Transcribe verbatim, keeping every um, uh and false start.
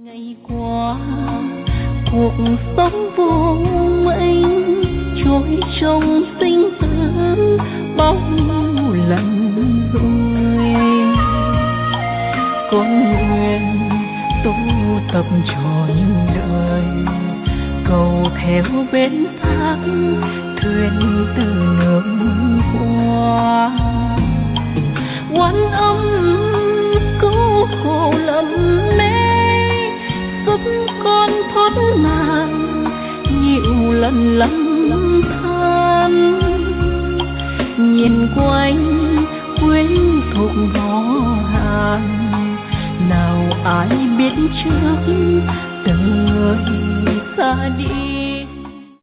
Ngày qua cuộc sống vô minh trôi trong sinh tử bao nhiêu lần rồi, con nguyện tu tập trọn đời, cầu theo bên thác thuyền từ nước qua. Oan âm cứu khổ lầm mê, giúp con thoát nạn nhiều lần lầm than. Nhìn quanh quyến thuộc họ hàng, nào ai biết trước từng người xa đi.